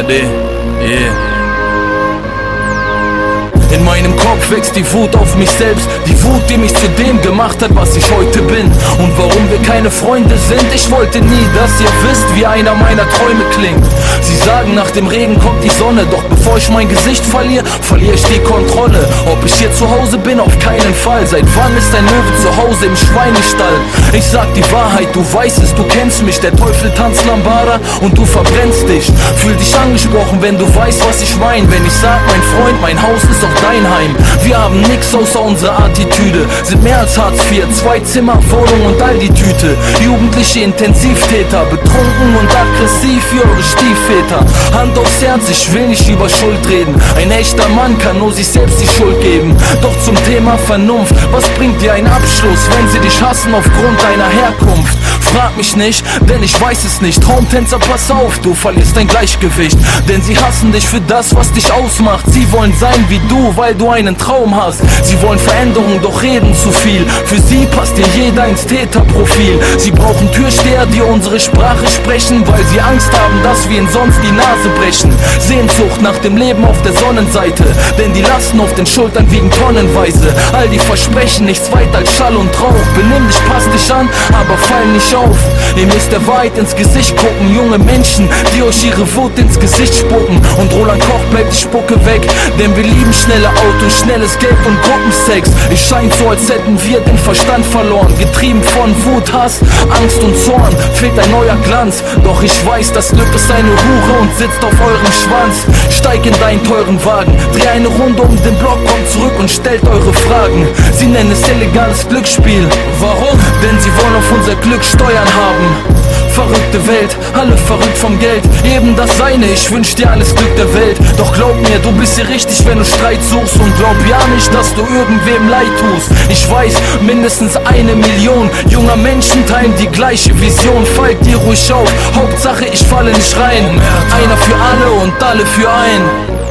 BRD, yeah. In meinem Kopf wächst die Wut auf mich selbst, die Wut, die mich zu dem gemacht hat, was ich heute bin. Und warum wir keine Freunde sind, ich wollte nie, dass ihr wisst, wie einer meiner Träume klingt. Sie sagen, nach dem Regen kommt die Sonne, doch bevor ich mein Gesicht verliere ich die Kontrolle. Ob ich hier zu Hause bin, auf keinen Fall. Seit wann ist ein Löwe zu Hause im Schweinestall? Ich sag die Wahrheit, du weißt es, du kennst mich. Der Teufel tanzt Lambada und du verbrennst dich. Fühl dich angesprochen, wenn du weißt, was ich mein. Wenn ich sag, mein Freund, mein Haus ist auch dein Heim. Wir haben nix außer unserer Attitüde, sind mehr als Hartz IV, 2 Zimmer, Wohnung und all die Tüte. Jugendliche Intensivtäter, betrunken und aggressiv wie eure Stiefväter. Hand aufs Herz, ich will nicht über Schuld reden. Ein echter Mann kann nur sich selbst die Schuld geben. Doch zum Thema Vernunft, was bringt dir ein Abschluss, wenn sie dich hassen aufgrund deiner Herkunft? Frag mich nicht, denn ich weiß es nicht. Traumtänzer, pass auf, du verlierst dein Gleichgewicht. Denn sie hassen dich für das, was dich ausmacht. Sie wollen sein wie du, weil du einen Traum hast. Sie wollen Veränderung, doch reden zu viel. Für sie passt dir jeder ins Täterprofil. Sie brauchen Türsteher, die unsere Sprache sprechen, weil sie Angst haben, dass wir ihnen sonst die Nase brechen. Sehnsucht nach dem Leben auf der Sonnenseite, denn die Lasten auf den Schultern wiegen tonnenweise. All die Versprechen, nichts weiter als Schall und Rauch. Benimm dich, pass dich an, aber fall nicht auf. Ihr müsst der Wahrheit ins Gesicht gucken. Junge Menschen, die euch ihre Wut ins Gesicht spucken. Und Roland Koch bleibt die Spucke weg, denn wir lieben schnelle Autos, schnelles Geld und Gruppensex. Es scheint so, als hätten wir den Verstand verloren. Getrieben von Wut, Hass, Angst und Zorn, fehlt ein neuer Glanz. Doch ich weiß, das Glück ist eine Hure und sitzt auf eurem Schwanz. Steig in deinen teuren Wagen, dreh eine Runde um den Block, kommt zurück und stellt eure Fragen. Sie nennen es illegales Glücksspiel. Warum? Denn sie wollen auf unser Glück Steuern haben. Verrückte Welt, alle verrückt vom Geld, eben das Seine, ich wünsch dir alles Glück der Welt. Doch glaub mir, du bist hier richtig, wenn du Streit suchst. Und glaub ja nicht, dass du irgendwem leid tust. Ich weiß, mindestens 1 Million junger Menschen teilen die gleiche Vision. Fallt dir ruhig auf, Hauptsache ich falle nicht rein. Einer für alle und alle für einen.